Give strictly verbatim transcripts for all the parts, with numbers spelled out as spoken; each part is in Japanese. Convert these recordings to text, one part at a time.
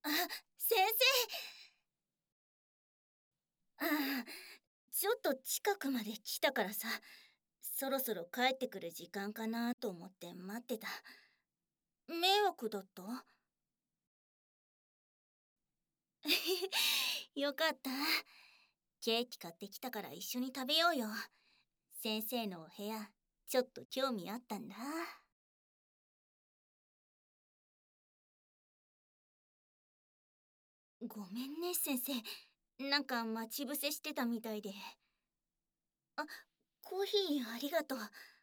あ、先生。ああ、ちょっと近くまで来たからさ、そろそろ帰ってくる時間かなと思って待ってた。迷惑だった？よかった。ケーキ買ってきたから一緒に食べようよ。先生のお部屋、ちょっと興味あったんだ。ごめんね、先生。なんか待ち伏せしてたみたいで。あ、コーヒーありがとう。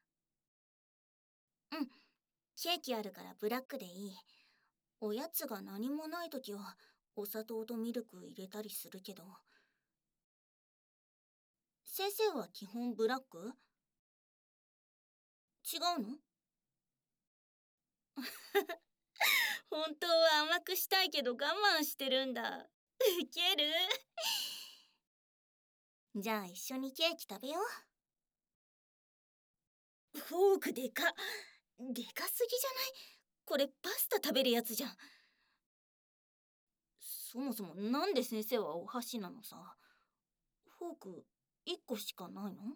うん、ケーキあるからブラックでいい。おやつが何もないときはお砂糖とミルク入れたりするけど。先生は基本ブラック？違うの？本当は甘くしたいけど我慢してるんだ。ウケる。じゃあ一緒にケーキ食べよう。フォークでか。でかすぎじゃない？これパスタ食べるやつじゃん。そもそもなんで先生はお箸なのさ。フォークいっこしかないの？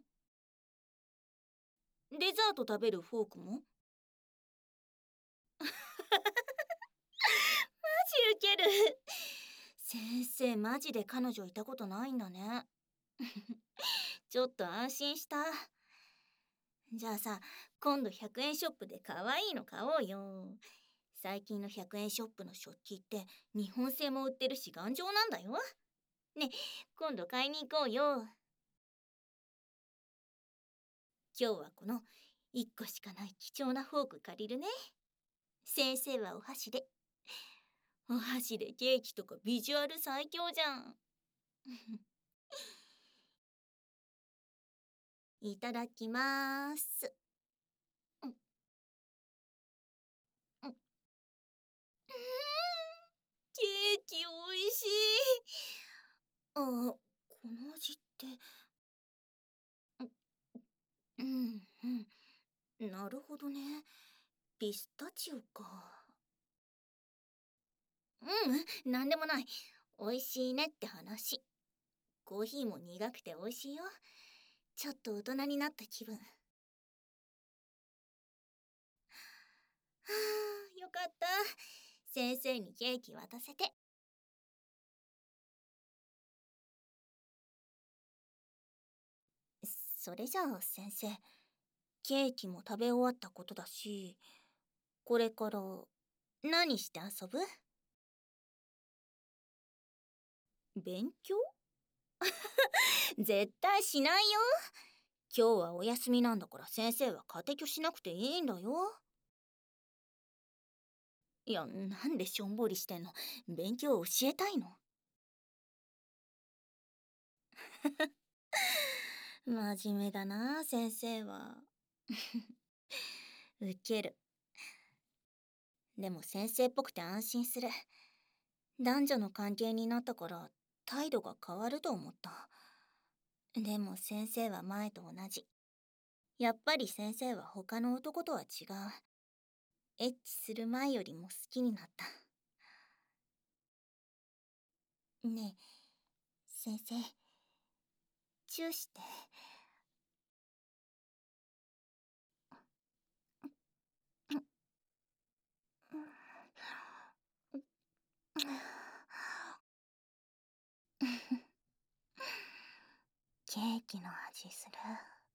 デザート食べるフォークも？マジウケる。先生マジで彼女いたことないんだね。ちょっと安心した。じゃあさ、今度ひゃくえんショップで可愛いの買おうよ。最近のひゃくえんショップの食器って日本製も売ってるし頑丈なんだよ。ね、今度買いに行こうよ。今日はこのいっこしかない貴重なフォーク借りるね。先生はお箸で。お箸でケーキとかビジュアル最強じゃん。いただきます。うん、うん、ケーキおいしい。あ、この味って、うん、うん、なるほどね。ピスタチオか。うん、なんでもない。美味しいねって話。コーヒーも苦くて美味しいよ。ちょっと大人になった気分。はあ、よかった。先生にケーキ渡せて。それじゃあ先生、ケーキも食べ終わったことだし、これから何して遊ぶ？勉強？絶対しないよ。今日はお休みなんだから先生は家庭教しなくていいんだよ。いや、なんでしょんぼりしてんの？勉強教えたいの？真面目だな、先生は。ウケる。でも先生っぽくて安心する。男女の関係になったから態度が変わると思った。でも先生は前と同じ。やっぱり先生は他の男とは違う。エッチする前よりも好きになった。ねえ、先生、チューして。ケーキの味する。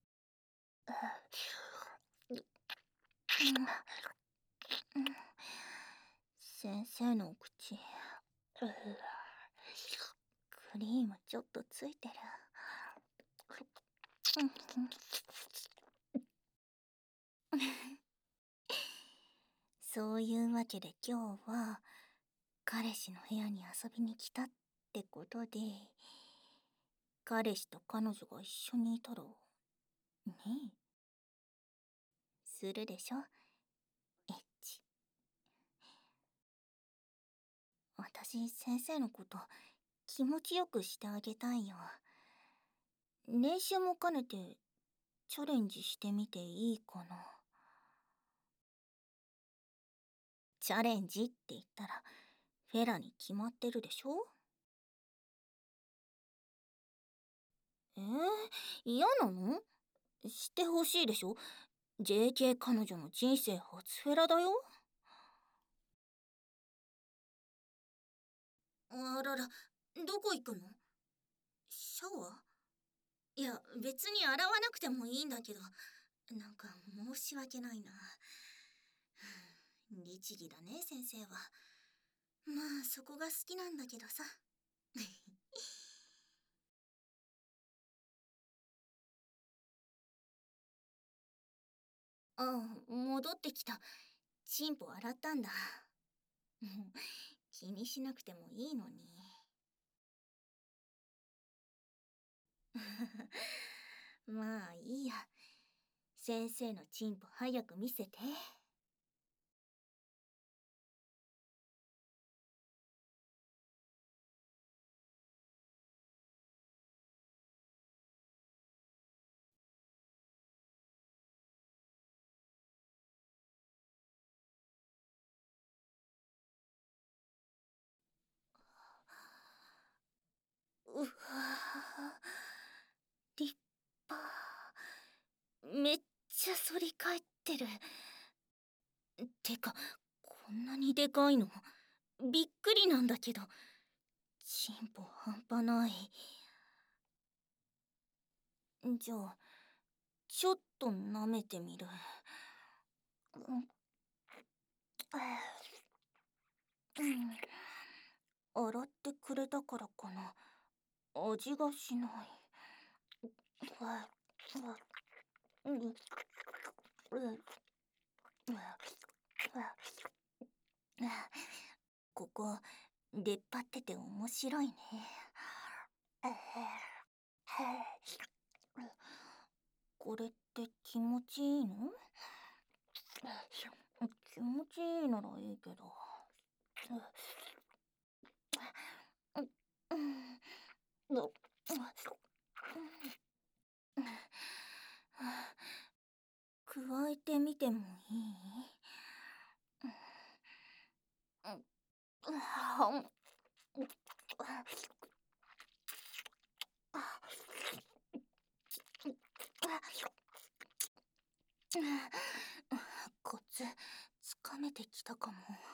先生のお口、クリームちょっとついてる。そういうわけで今日は彼氏の部屋に遊びに来たってことで、彼氏と彼女が一緒にいたら、ねえ、するでしょ、エッチ。私、先生のこと気持ちよくしてあげたいよ。練習も兼ねてチャレンジしてみていいかな。チャレンジって言ったらフェラに決まってるでしょ。えー、嫌なの？してほしいでしょ。 ジェーケー 彼女の人生初フェラだよ。あらら、どこ行くの？シャワー？いや、別に洗わなくてもいいんだけど、なんか申し訳ないな。律儀だね、先生は。まあ、そこが好きなんだけどさ。ああ、戻ってきた。チンポ洗ったんだ。もう気にしなくてもいいのに。まあいいや。先生のチンポ早く見せて。うわぁ、立派。めっちゃ反り返ってる。てか、こんなにでかいの？びっくりなんだけど。チンポ半端ない。じゃあ、ちょっと舐めてみる。うん、洗ってくれたからかな。味がしない。ここ出っ張ってて面白いね。これって気持ちいいの？気持ちいいならいいけど。加えてみてもいい？コツつかめてきたかも。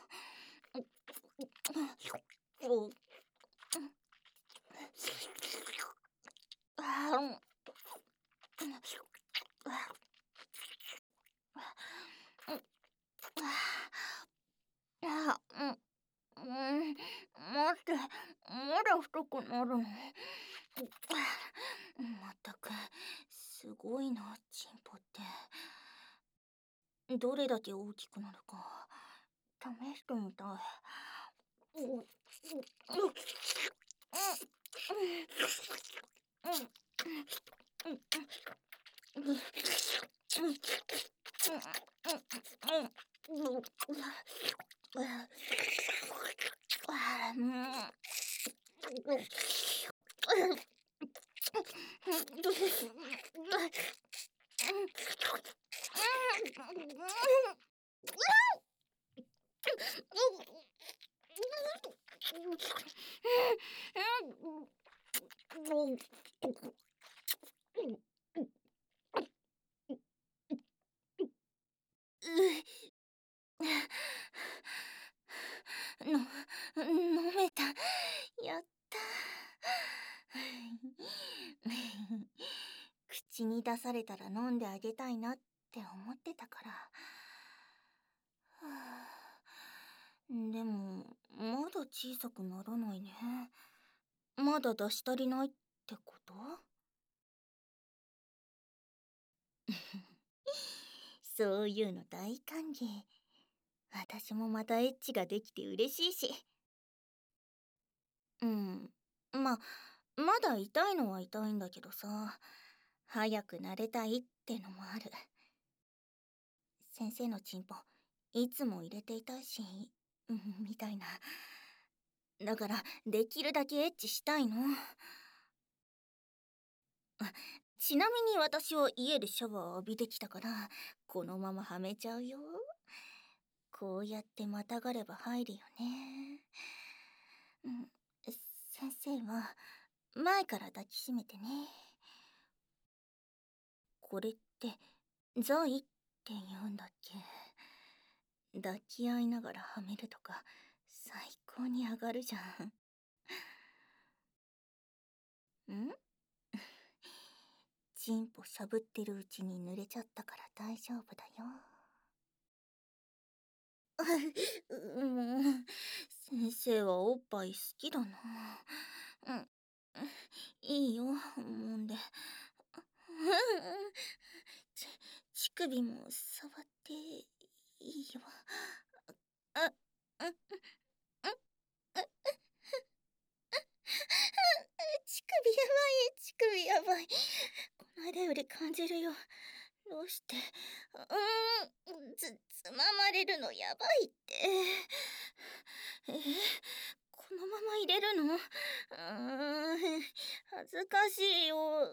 あ、うん、うん、待って、まだ太くなるの？まったく、すごいな、チンポって。どれだけ大きくなるか、試してみたい。うん、うん、うん、の、飲めた。やった。口に出されたら飲んであげたいなって思ってたから。はあ、でも、まだ小さくならないね。まだ出し足りないってこと？そういうの大歓迎。私もまたエッチができて嬉しいし。うん。ま、まだ痛いのは痛いんだけどさ、早く慣れたいってのもある。先生のチンポ、いつも入れていたいし、うん、みたいな。だから、できるだけエッチしたいの。あ、ちなみに私は家でシャワー浴びてきたから、このままはめちゃうよ。こうやってまたがれば入るよね。 うん、先生は前から抱きしめてね。これって財って言うんだっけ。抱き合いながらはめるとか最高に上がるじゃん。んチンポしゃぶってるうちに濡れちゃったから大丈夫だよ。うもう先生はおっぱい好きだな。うん、いいよ、もんで。ち乳首も触っていいよ。あ、あ、あ、乳首やばい、乳首やばい。この間より感じるよ。どうして。うーん、つ、つままれるのやばいって。えー、このまま入れるの？うーん、恥ずかしいよ。うん、うん、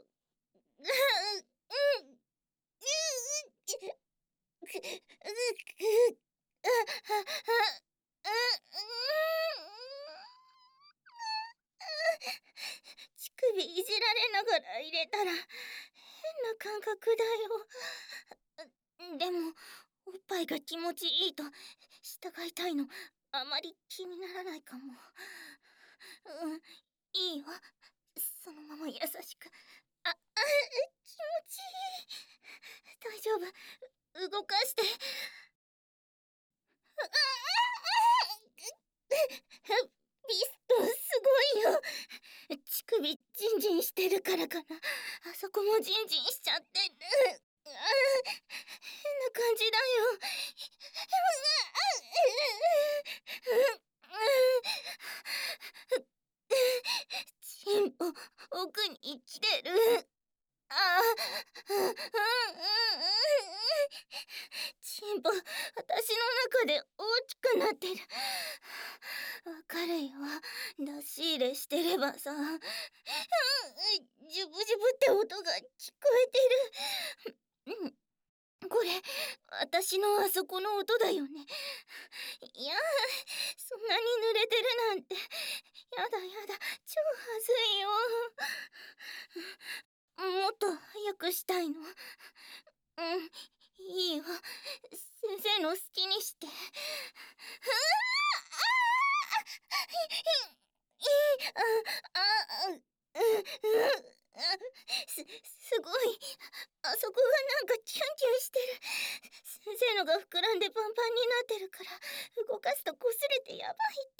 乳首いじられながら入れたら変な感覚だよ。でもおっぱいが気持ちいいと従いたいのあまり気にならないかも。うん、いいよ、そのまま優しく。あ、あ、気持ちいい。大丈夫、動かして。ビストすごいよ。乳首ジンジンしてるからかな。あそこもジンジンしちゃってる。あ、変な感じだよ。チンポ奥に来てる。ああ、チンポ私の中で大きくなってる。わかるよ、出し入れしてればさ。ジュブジュブって音が聞こえてる。うん、これ私のあそこの音だよね。いや、そんなに濡れてるなんてやだやだ、超はずいよ。もっと早くしたいの。うん、いいよ、先生の好きにして。す、すごい。あそこがなんかキュンキュンしてる。先生のが膨らんでパンパンになってるから動かすと擦れてやばいって。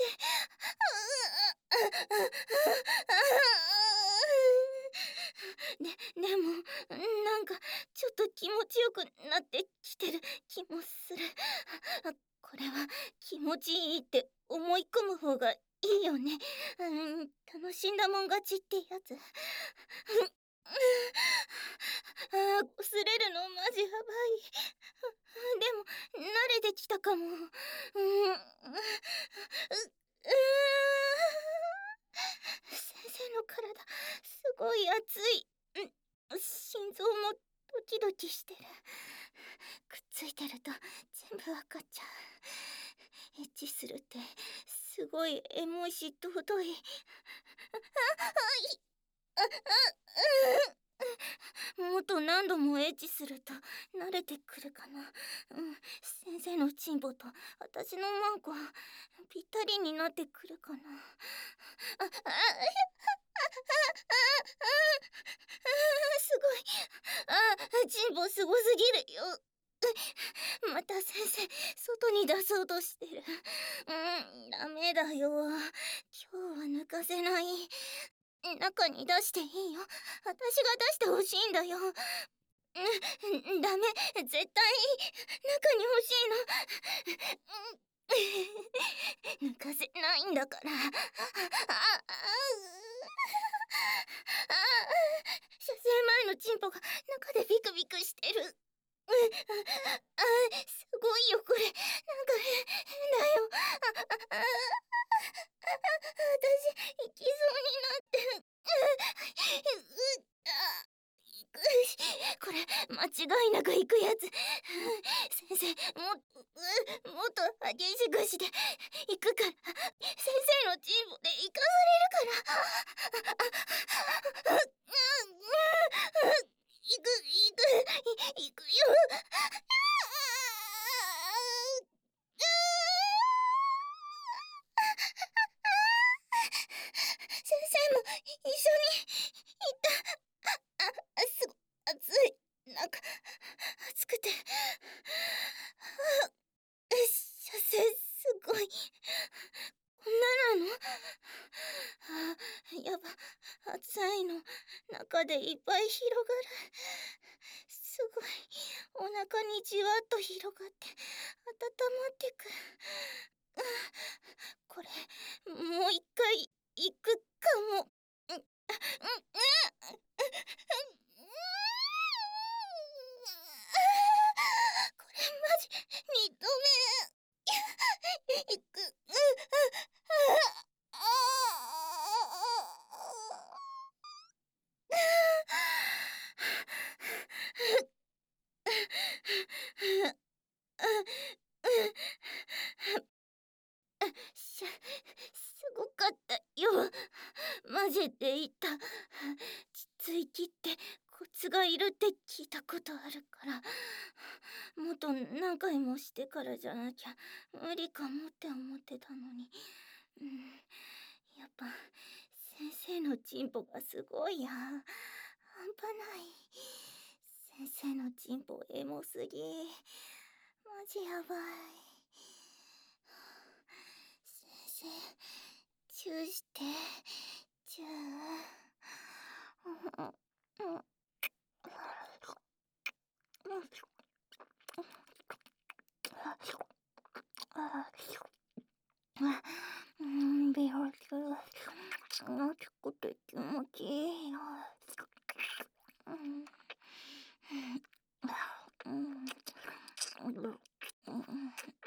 で、でもなんかちょっと気持ちよくなってきてる気もする。これは気持ちいいって思い込む方がいいよね。うん、楽しんだもん勝ちってやつ。あー、擦れるのマジやばい。でも慣れてきたかも。うん、う、う、先生の体すごい熱い。心臓もドキドキしてる。くっついてると全部わかっちゃう。エッチするってすごいエモいし尊い。もっと何度もエッチすると慣れてくるかな。うん、先生のチンポと私のマンコぴったりになってくるかな。あ、あ、あ、すごい。あ、チンポすごすぎるよ。また先生外に出そうとしてる。うん、ダメだよ、今日は抜かせない。中に出していいよ、私が出してほしいんだよ。うん、ダメ、絶対中に欲しいの。抜かせないんだから。あ、あ、あ、射精前のチンポが中でビクビクしてる。あ、すごいよこれ。なんか変だよ。あ、あ、私行きそうになってる。これ間違いなく行くやつ。先生、ももっと激しくして行くから。先生のチンポで行射精すごい。こんななの？あやば、熱いの中でいっぱい広がる。すごい、お腹にじわっと広がって温まってく。うん、これもう一回行くかも。うん、うん、うん、うん、これマジ二度目。行く。うん、あしすごかったよ。マジでいた。実息ってコツがいるって聞いたことあるから、もっと何回もしてからじゃなきゃ無理かもって思ってたのに。うん、やっぱ先生の進歩がすごいや。半端ない。先生の進歩エモすぎ。マジやばい。先生、チューして、チュー。うんうんうんうん、ビールキュー。熱くて気持ちいいよ。うん。うん。うん。うん。